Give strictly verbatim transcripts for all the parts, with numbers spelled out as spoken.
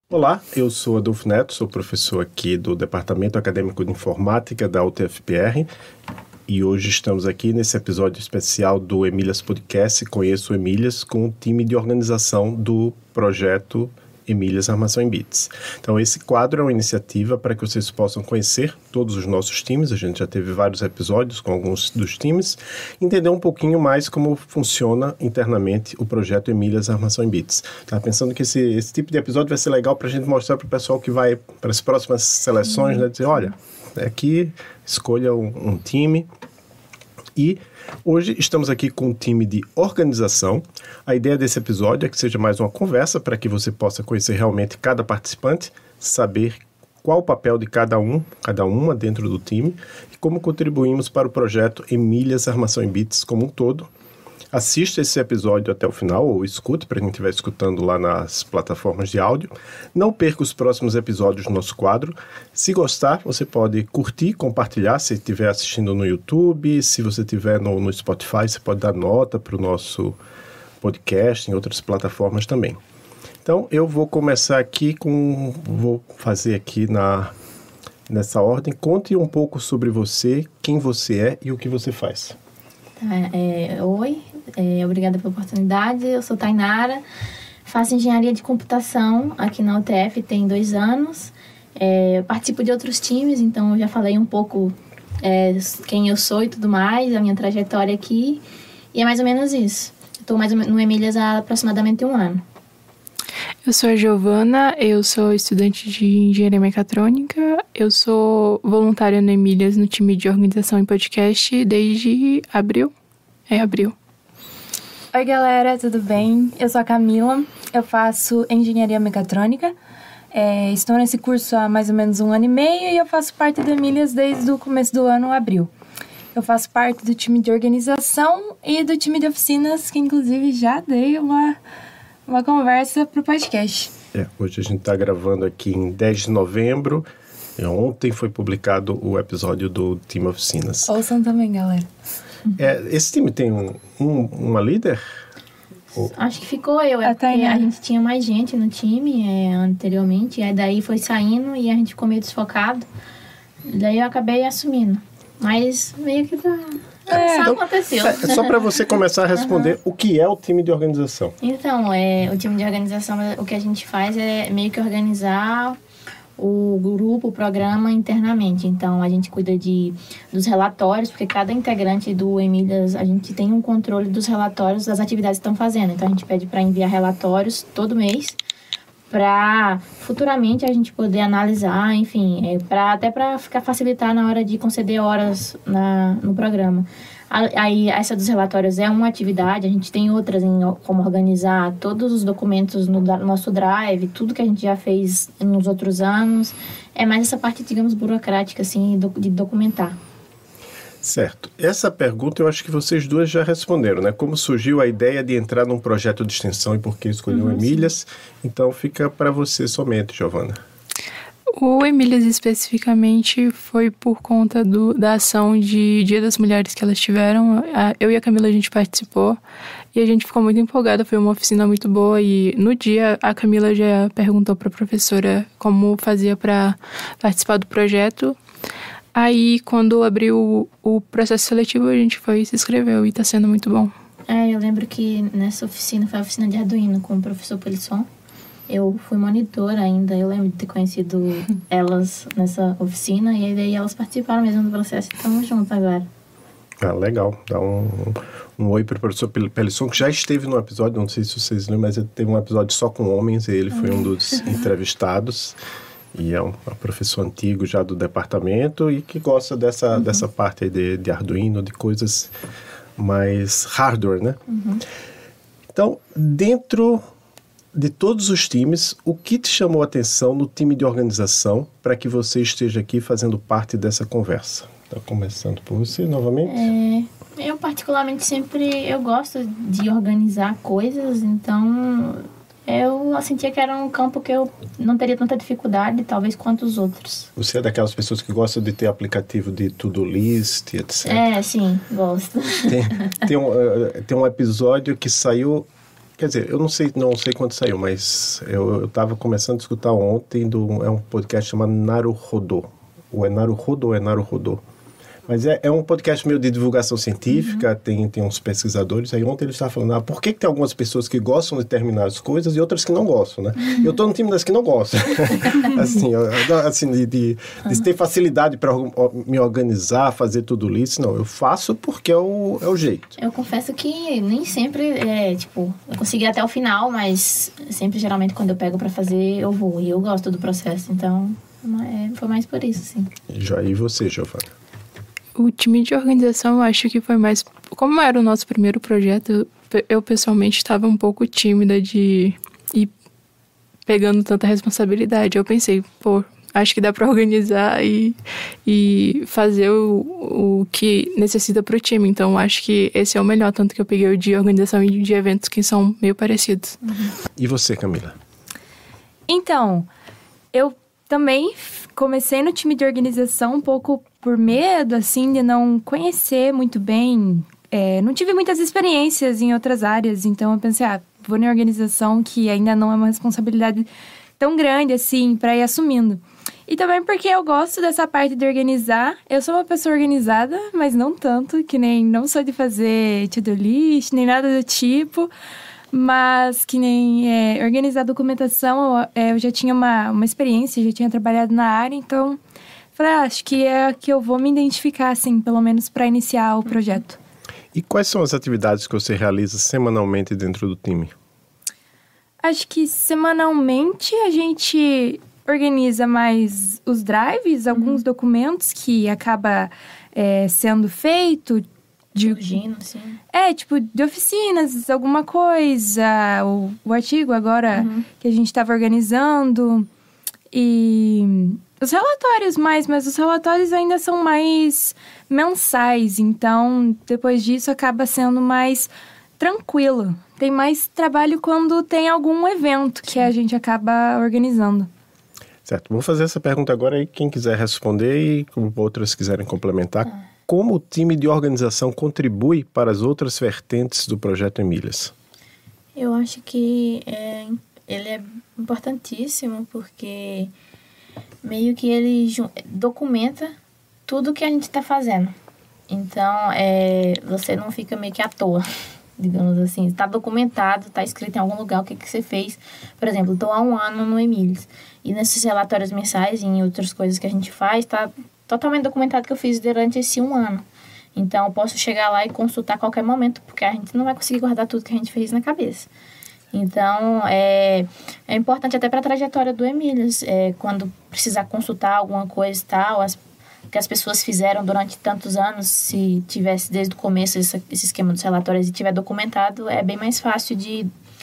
Olá, eu sou Adolfo Neto, sou professor aqui do Departamento Acadêmico de Informática da U T F P R e hoje estamos aqui nesse episódio especial do Emílias Podcast. Conheço o Emílias com o time de organização do projeto Emílias Armação em Bits. Então esse quadro é uma iniciativa para que vocês possam conhecer todos os nossos times. A gente já teve vários episódios com alguns dos times, entender um pouquinho mais como funciona internamente o projeto Emílias Armação em Bits. Estava pensando que esse, esse tipo de episódio vai ser legal para a gente mostrar para o pessoal que vai para as próximas seleções, né, dizer, olha, aqui escolha um, um time. E hoje estamos aqui com um time de organização. A ideia desse episódio é que seja mais uma conversa para que você possa conhecer realmente cada participante, saber qual o papel de cada um, cada uma dentro do time e como contribuímos para o projeto Emílias Armação em Bits como um todo. Assista esse episódio até o final, ou escute, para quem estiver escutando lá nas plataformas de áudio. Não perca os próximos episódios do nosso quadro. Se gostar, você pode curtir, compartilhar, se estiver assistindo no YouTube. Se você estiver no, no Spotify, você pode dar nota para o nosso podcast, em outras plataformas também. Então, eu vou começar aqui com... Vou fazer aqui na, nessa ordem. Conte um pouco sobre você, quem você é e o que você faz. É, é, oi, é, obrigada pela oportunidade. Eu sou Tainara, faço engenharia de computação aqui na U T F, tem dois anos. É, participo de outros times, então eu já falei um pouco é, quem eu sou e tudo mais, a minha trajetória aqui. E é mais ou menos isso. Estou mais ou menos no Emílias há aproximadamente um ano. Eu sou a Giovana, eu sou estudante de engenharia mecatrônica, eu sou voluntária no Emílias no time de organização em podcast desde abril. É abril. Oi galera, tudo bem? Eu sou a Camila, eu faço engenharia mecatrônica, é, estou nesse curso há mais ou menos um ano e meio e eu faço parte do Emílias desde o começo do ano, abril. Eu faço parte do time de organização e do time de oficinas, que inclusive já dei uma... uma conversa para o podcast. É, hoje a gente está gravando aqui em dez de novembro. E ontem foi publicado o episódio do Time Oficinas. Ouçam também, galera. É, esse time tem um, um, uma líder? Ou... Acho que ficou eu. É porque a gente tinha mais gente no time é, anteriormente. E aí daí foi saindo e a gente ficou meio desfocado. Daí eu acabei assumindo. Mas meio que tá... É, só então, aconteceu. É só para você começar a responder uhum. o que é o time de organização. Então, é, o time de organização, o que a gente faz é meio que organizar o grupo, o programa internamente. Então, a gente cuida de, dos relatórios, porque cada integrante do Emílias, a gente tem um controle dos relatórios das atividades que estão fazendo. Então, a gente pede para enviar relatórios todo mês, para futuramente a gente poder analisar, enfim, é, pra, até para ficar facilitar na hora de conceder horas na, no programa. Aí, essa dos relatórios é uma atividade, a gente tem outras em como organizar todos os documentos no nosso Drive, tudo que a gente já fez nos outros anos. É mais essa parte, digamos, burocrática, assim, de documentar. Certo. Essa pergunta eu acho que vocês duas já responderam, né? Como surgiu a ideia de entrar num projeto de extensão e por que escolheu uhum, Emílias? Sim. Então fica para você somente, Giovana. O Emílias especificamente foi por conta do, da ação de Dia das Mulheres que elas tiveram. Eu e a Camila, a gente participou e a gente ficou muito empolgada. Foi uma oficina muito boa e no dia a Camila já perguntou para a professora como fazia para participar do projeto. Aí, quando abriu o processo seletivo, a gente foi e se inscreveu e tá sendo muito bom. É, eu lembro que nessa oficina, foi a oficina de Arduino com o professor Pelisson. Eu fui monitora ainda, eu lembro de ter conhecido elas nessa oficina e aí elas participaram mesmo do processo e estamos juntos agora. Ah, legal. Dá um, um, um oi para o professor Pelisson, que já esteve no episódio, não sei se vocês lembram, mas ele teve um episódio só com homens e ele foi um dos entrevistados. E é um, um professor antigo já do departamento e que gosta dessa, uhum. dessa parte aí de, de Arduino, de coisas mais hardware, né? Uhum. Então, dentro de todos os times, o que te chamou a atenção no time de organização para que você esteja aqui fazendo parte dessa conversa? Está começando por você novamente? É, eu particularmente sempre, eu gosto de organizar coisas, então... eu sentia que era um campo que eu não teria tanta dificuldade, talvez, quanto os outros. Você é daquelas pessoas que gostam de ter aplicativo de to-do list, etcétera? É, sim, gosto. Tem, tem, um, uh, tem um episódio que saiu Quer dizer, eu não sei, não sei quando saiu, mas eu estava começando a escutar ontem, do, é um podcast chamado Naruhodô. Ou é Naruhodô ou é Naruhodô? Mas é, é um podcast meio de divulgação científica, uhum. tem, tem uns pesquisadores. Aí ontem ele estava falando, ah, por que, que tem algumas pessoas que gostam de determinadas coisas e outras que não gostam, né? Uhum. Eu estou no time das que não gostam. assim, assim, de, de, uhum. de ter facilidade para me organizar, fazer tudo isso. Não, eu faço porque é o, é o jeito. Eu confesso que nem sempre, é, tipo, eu consegui até o final, mas sempre, geralmente, quando eu pego para fazer, eu vou. E eu gosto do processo, então é, foi mais por isso, sim. Já, e você, Giovana? O time de organização, eu acho que foi mais... Como era o nosso primeiro projeto, eu, eu pessoalmente estava um pouco tímida de ir pegando tanta responsabilidade. Eu pensei, pô, acho que dá para organizar e, e fazer o, o que necessita para o time. Então, acho que esse é o melhor, tanto que eu peguei o de organização e de eventos que são meio parecidos. Uhum. E você, Camila? Então, eu também comecei no time de organização um pouco por medo, assim, de não conhecer muito bem. É, não tive muitas experiências em outras áreas, então eu pensei, ah, vou na organização que ainda não é uma responsabilidade tão grande, assim, para ir assumindo. E também porque eu gosto dessa parte de organizar. Eu sou uma pessoa organizada, mas não tanto, que nem não sou de fazer to-do list, nem nada do tipo. Mas que nem é, organizar documentação, eu, é, eu já tinha uma, uma experiência, já tinha trabalhado na área, então falei, ah, acho que é que eu vou me identificar, assim, pelo menos para iniciar o projeto. E quais são as atividades que você realiza semanalmente dentro do time? Acho que semanalmente a gente organiza mais os drives, alguns uhum. documentos que acaba é, sendo feito. De, Surgindo, sim. É, tipo, de oficinas, alguma coisa. O, o artigo agora uhum. que a gente estava organizando. E os relatórios mais, mas os relatórios ainda são mais mensais. Então, depois disso, acaba sendo mais tranquilo. Tem mais trabalho quando tem algum evento que a gente acaba organizando. Certo. Vou fazer essa pergunta agora e quem quiser responder e como outras quiserem complementar. Ah. Como o time de organização contribui para as outras vertentes do Projeto Emílias? Eu acho que é, ele é importantíssimo porque meio que ele documenta tudo que a gente está fazendo. Então, é, você não fica meio que à toa, digamos assim. Está documentado, está escrito em algum lugar o que, que você fez. Por exemplo, estou há um ano no Emílias. E nesses relatórios mensais e em outras coisas que a gente faz, está totalmente documentado que eu fiz durante esse um ano. Então, eu posso chegar lá e consultar a qualquer momento, porque a gente não vai conseguir guardar tudo que a gente fez na cabeça. Então, é, é importante até para a trajetória do Emílias, é, quando precisar consultar alguma coisa e tal, as, que as pessoas fizeram durante tantos anos, se tivesse desde o começo esse, esse esquema dos relatórios e tiver documentado, é bem mais fácil de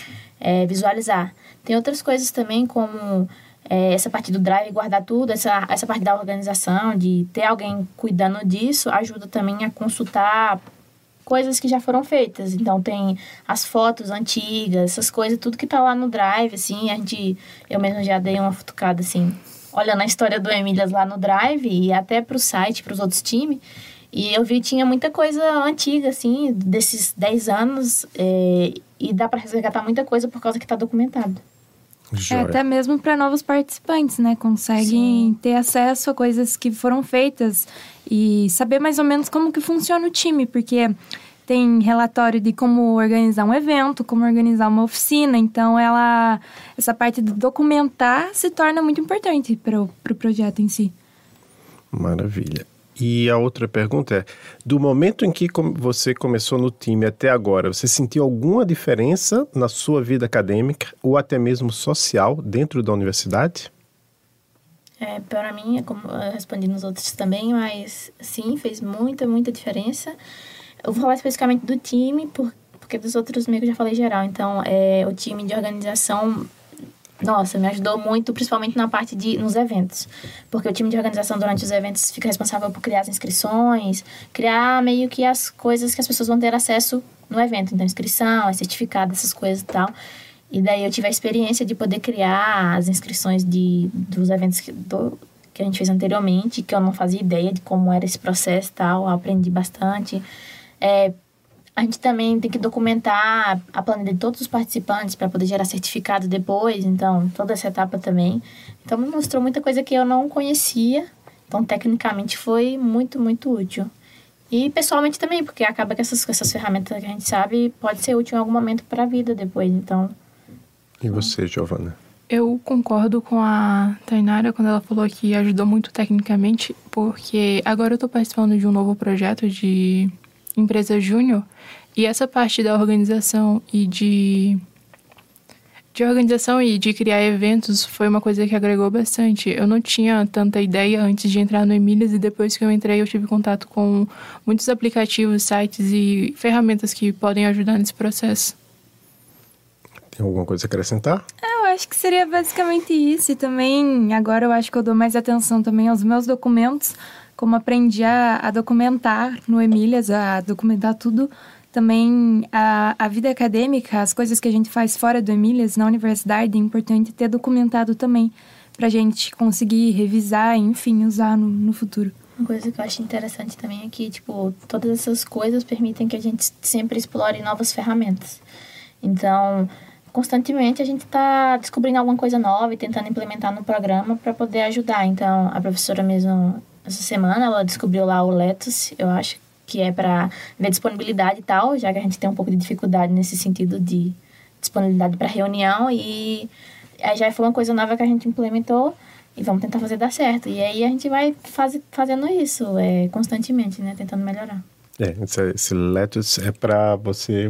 é, visualizar. Tem outras coisas também, como... É, essa parte do drive, guardar tudo, essa, essa parte da organização, de ter alguém cuidando disso, ajuda também a consultar coisas que já foram feitas. Então, tem as fotos antigas, essas coisas, tudo que tá lá no drive, assim, a gente... Eu mesmo já dei uma futucada, assim, olhando a história do Emílias lá no drive e até pro site, pros outros times, e eu vi que tinha muita coisa antiga, assim, desses dez anos, é, e dá para resgatar muita coisa por causa que tá documentado. É, até mesmo para novos participantes, né? Conseguem Sim. ter acesso a coisas que foram feitas e saber mais ou menos como que funciona o time, porque tem relatório de como organizar um evento, como organizar uma oficina, então ela, essa parte de documentar se torna muito importante para o pro projeto em si. Maravilha. E a outra pergunta é, do momento em que você começou no time até agora, você sentiu alguma diferença na sua vida acadêmica ou até mesmo social dentro da universidade? É, para mim, como eu respondi nos outros também, mas sim, fez muita, muita diferença. Eu vou falar especificamente do time, porque dos outros meio que eu já falei geral. Então, é, o time de organização... Nossa, me ajudou muito, principalmente na parte de nos eventos. Porque o time de organização durante os eventos fica responsável por criar as inscrições, criar meio que as coisas que as pessoas vão ter acesso no evento. Então, inscrição, certificado, essas coisas e tal. E daí eu tive a experiência de poder criar as inscrições de, dos eventos que, do, que a gente fez anteriormente, que eu não fazia ideia de como era esse processo e tal. Eu aprendi bastante. É, A gente também tem que documentar a planilha de todos os participantes para poder gerar certificado depois. Então, toda essa etapa também. Então, me mostrou muita coisa que eu não conhecia. Então, tecnicamente, foi muito, muito útil. E pessoalmente também, porque acaba que essas, essas ferramentas que a gente sabe pode ser útil em algum momento para a vida depois. Então... E você, Giovana? Eu concordo com a Tainara quando ela falou que ajudou muito tecnicamente, porque agora eu estou participando de um novo projeto de empresa júnior e essa parte da organização e de, de organização e de criar eventos foi uma coisa que agregou bastante. Eu não tinha tanta ideia antes de entrar no Emílias e depois que eu entrei eu tive contato com muitos aplicativos, sites e ferramentas que podem ajudar nesse processo. Tem alguma coisa a acrescentar? Eu acho que seria basicamente isso. E também, agora eu acho que eu dou mais atenção também aos meus documentos, como aprendi a, a documentar no Emílias, a documentar tudo. Também a, a vida acadêmica, as coisas que a gente faz fora do Emílias, na universidade, é importante ter documentado também, pra gente conseguir revisar e, enfim, usar no, no futuro. Uma coisa que eu acho interessante também é que, tipo, todas essas coisas permitem que a gente sempre explore novas ferramentas. Então... constantemente a gente está descobrindo alguma coisa nova e tentando implementar no programa para poder ajudar. Então, a professora mesmo, essa semana, ela descobriu lá o Letus, eu acho que é para ver disponibilidade e tal, já que a gente tem um pouco de dificuldade nesse sentido de disponibilidade para reunião. E aí já foi uma coisa nova que a gente implementou e vamos tentar fazer dar certo. E aí a gente vai faz, fazendo isso é, constantemente, né? Tentando melhorar. É, esse, esse Letus é para você...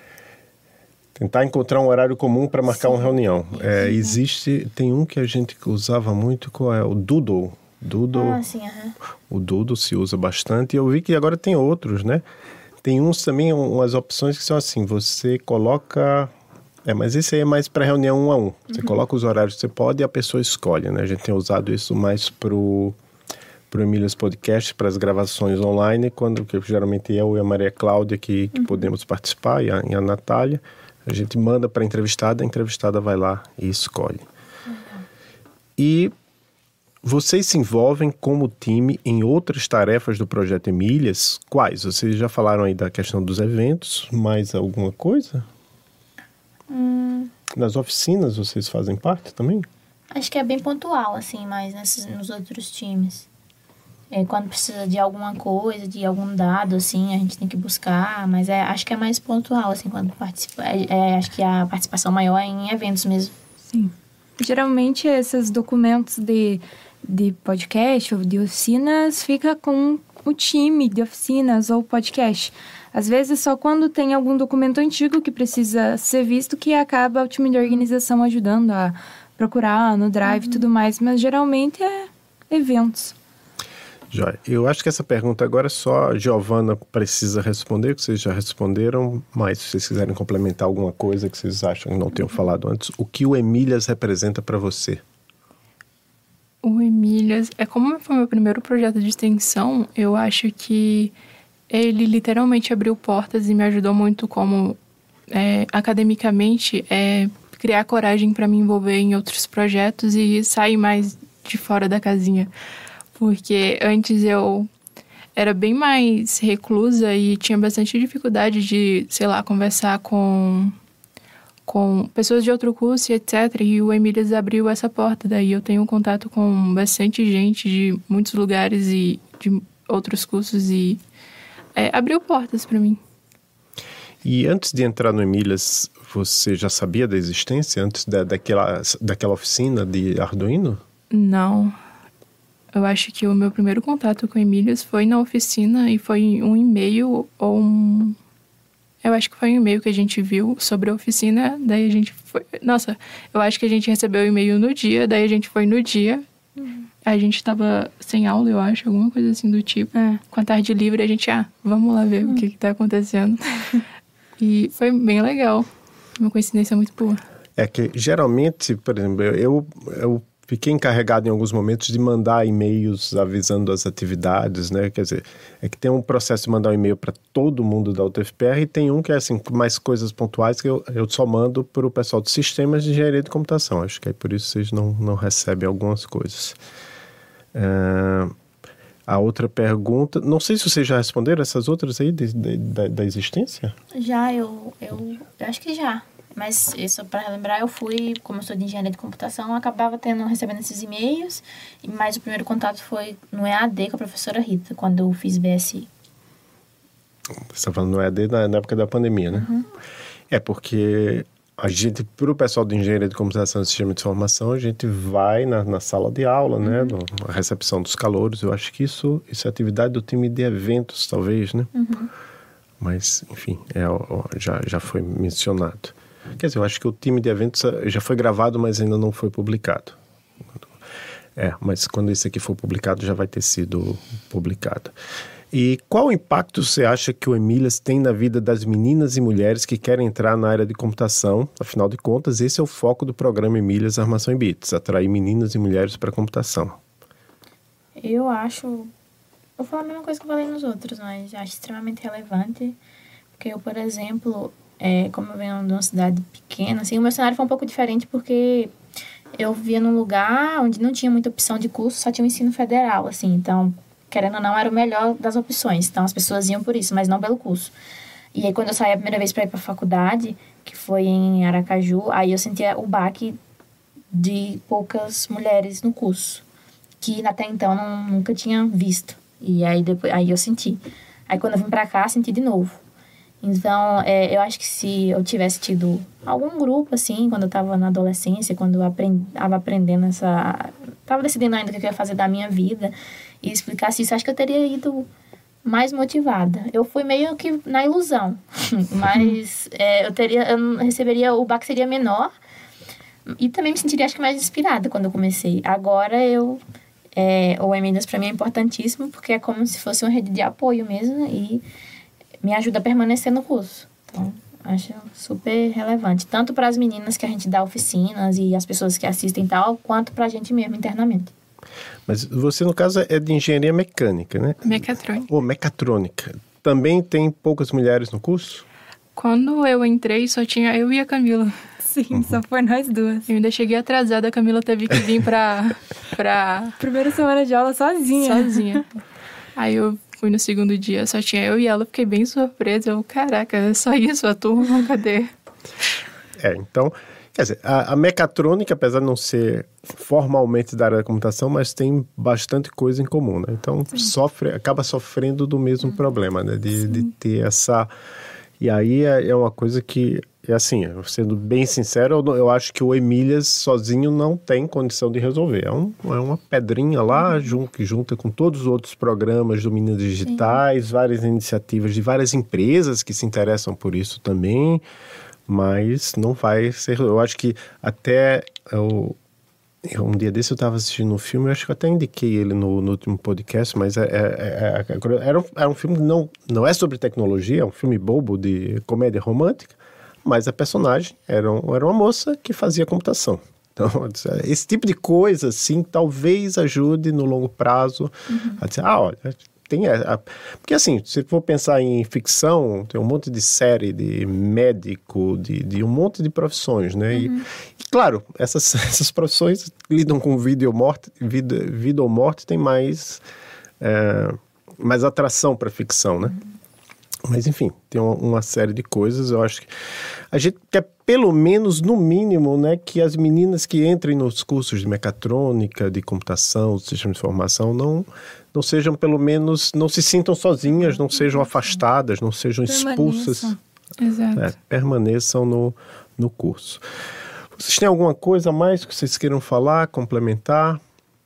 tentar encontrar um horário comum para marcar Sim, uma reunião. É, existe, tem um que a gente usava muito, qual é? O Doodle. Doodle. Ah, sim, aham. O Doodle se usa bastante. E eu vi que agora tem outros, né? Tem uns também, umas opções que são assim, você coloca... É, mas esse aí é mais para reunião um a um. Você uhum. coloca os horários que você pode e a pessoa escolhe, né? A gente tem usado isso mais pro... para o Emílias Podcast, para as gravações online, quando que geralmente eu e a Maria Cláudia que, que uhum. podemos participar, e a, e a Natália. A gente manda para a entrevistada, a entrevistada vai lá e escolhe. Uhum. E vocês se envolvem como time em outras tarefas do Projeto Emílias? Quais? Vocês já falaram aí da questão dos eventos, mais alguma coisa? Hum. Nas oficinas vocês fazem parte também? Acho que é bem pontual, assim, mas nesses, nos outros times. É, quando precisa de alguma coisa, de algum dado, assim, a gente tem que buscar, mas é, acho que é mais pontual, assim, quando participa. É, é, acho que a participação maior é em eventos mesmo. Sim. Geralmente, esses documentos de, de podcast ou de oficinas fica com o time de oficinas ou podcast. Às vezes, só quando tem algum documento antigo que precisa ser visto que acaba o time de organização ajudando a procurar no Drive e uhum. tudo mais, mas geralmente é eventos. Joia. Eu acho que essa pergunta agora só a Giovana precisa responder, que vocês já responderam, mas se vocês quiserem complementar alguma coisa que vocês acham que não tenham falado antes, o que o Emílias representa para você? O Emílias, é como foi meu primeiro projeto de extensão, eu acho que ele literalmente abriu portas e me ajudou muito como, é, academicamente, é, criar coragem para me envolver em outros projetos e sair mais de fora da casinha. Porque antes eu era bem mais reclusa e tinha bastante dificuldade de, sei lá, conversar com, com pessoas de outro curso e etcétera. E o Emílias abriu essa porta. Daí eu tenho contato com bastante gente de muitos lugares e de outros cursos e é, abriu portas para mim. E antes de entrar no Emílias, você já sabia da existência antes da, daquela, daquela oficina de Arduino? Não. Eu acho que o meu primeiro contato com o Emílias foi na oficina e foi um e-mail ou um... Eu acho que foi um e-mail que a gente viu sobre a oficina, daí a gente foi... Nossa, eu acho que a gente recebeu o e-mail no dia, daí a gente foi no dia. Uhum. A gente tava sem aula, eu acho, alguma coisa assim do tipo. É. Com a tarde livre, a gente, ah, vamos lá ver uhum. o que que tá acontecendo. E foi bem legal. Uma coincidência muito boa. É que, geralmente, por exemplo, eu... eu fiquei encarregado em alguns momentos de mandar e-mails avisando as atividades, né? Quer dizer, é que tem um processo de mandar um e-mail para todo mundo da U T F P R e tem um que é assim, mais coisas pontuais que eu, eu só mando para o pessoal de sistemas de engenharia de computação. Acho que é por isso que vocês não, não recebem algumas coisas. Uh, A outra pergunta, não sei se vocês já responderam essas outras aí de, de, da, da existência? Já, eu, eu, eu acho que já. Mas, isso para relembrar, eu fui, como eu sou de engenharia de computação, eu acabava tendo, recebendo esses e-mails, mas o primeiro contato foi no E A D com a professora Rita, quando eu fiz B S I. Você está falando no E A D na, na época da pandemia, né? Uhum. É porque a gente, para o pessoal de engenharia de computação e sistema de informação, a gente vai na, na sala de aula, uhum. né? No, na recepção dos calouros. Eu acho que isso, isso é atividade do time de eventos, talvez, né? Uhum. Mas, enfim, é, já, já foi mencionado. Quer dizer, eu acho que o time de eventos já foi gravado, mas ainda não foi publicado. É, mas quando esse aqui for publicado, já vai ter sido publicado. E qual o impacto você acha que o Emílias tem na vida das meninas e mulheres que querem entrar na área de computação? Afinal de contas, esse é o foco do programa Emílias Armação em Bits, atrair meninas e mulheres para a computação. Eu acho... Vou falar a mesma coisa que eu falei nos outros, mas acho extremamente relevante. Porque eu, por exemplo... É, como eu venho de uma cidade pequena, assim, o meu cenário foi um pouco diferente porque eu vivia num lugar onde não tinha muita opção de curso, só tinha o ensino federal, assim, então, querendo ou não, era o melhor das opções, então as pessoas iam por isso, mas não pelo curso. E aí, quando eu saí a primeira vez para ir para a faculdade, que foi em Aracaju, aí eu sentia o baque de poucas mulheres no curso, que até então não, nunca tinha visto, e aí, depois, aí eu senti. Aí, quando eu vim para cá, senti de novo. Então, é, eu acho que se eu tivesse tido algum grupo, assim, quando eu estava na adolescência, quando eu estava aprendendo essa... Estava decidindo ainda o que eu ia fazer da minha vida, e explicasse isso, acho que eu teria ido mais motivada. Eu fui meio que na ilusão, mas é, eu teria, eu receberia, o baque seria menor, e também me sentiria, acho que, mais inspirada quando eu comecei. Agora, eu... É, o Emílias, para mim, é importantíssimo, porque é como se fosse uma rede de apoio mesmo, e... me ajuda a permanecer no curso. Então, acho super relevante. Tanto para as meninas que a gente dá oficinas e as pessoas que assistem e tal, quanto para a gente mesmo internamente. Mas você, no caso, é de engenharia mecânica, né? Mecatrônica. Ou mecatrônica. Também tem poucas mulheres no curso? Quando eu entrei, só tinha eu e a Camila. Sim, uhum. Só foi nós duas. Eu ainda cheguei atrasada, a Camila teve que vir pra... pra... Primeira semana de aula sozinha. Sozinha. Aí eu... fui no segundo dia, só tinha eu e ela, fiquei bem surpresa. Eu, caraca, é só isso a turma, cadê? É, então, quer dizer, a, a mecatrônica, apesar de não ser formalmente da área da computação, mas tem bastante coisa em comum, né? Então, sofre, acaba sofrendo do mesmo hum. problema, né? De, de ter essa... E aí é, é uma coisa que... É assim, sendo bem sincero, eu, eu acho que o Emílias sozinho não tem condição de resolver. É, um, é uma pedrinha lá, uhum. junto, que junta com todos os outros programas do Meninas Digitais, Sim. várias iniciativas de várias empresas que se interessam por isso também, mas não vai ser... Eu acho que até... Eu, um dia desse eu estava assistindo um filme, eu acho que eu até indiquei ele no, no último podcast, mas é, é, é, é, era, um, era um filme que não, não é sobre tecnologia, é um filme bobo de comédia romântica, mas a personagem era, um, era uma moça que fazia computação. Então, esse tipo de coisa, assim, talvez ajude no longo prazo uhum. a dizer, ah, olha, tem... A, a... Porque, assim, se for pensar em ficção, tem um monte de série de médico, de, de um monte de profissões, né? Uhum. E, e, claro, essas, essas profissões lidam com vida ou morte, vida, vida ou morte tem mais, é, mais atração para a ficção, né? Uhum. Mas, enfim, tem uma, uma série de coisas. Eu acho que a gente quer, pelo menos, no mínimo, né, que as meninas que entrem nos cursos de mecatrônica, de computação, de sistema de informação, não, não sejam, pelo menos, não se sintam sozinhas, não sejam afastadas, não sejam expulsas. Exato. É, permaneçam no, no curso. Vocês têm alguma coisa a mais que vocês queiram falar, complementar?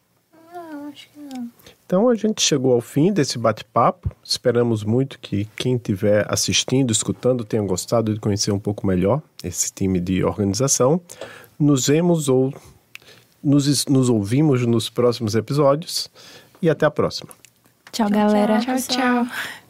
Então, a gente chegou ao fim desse bate-papo. Esperamos muito que quem estiver assistindo, escutando, tenha gostado de conhecer um pouco melhor esse time de organização. Nos vemos ou nos, nos ouvimos nos próximos episódios e até a próxima. Tchau, galera. Tchau, tchau. tchau.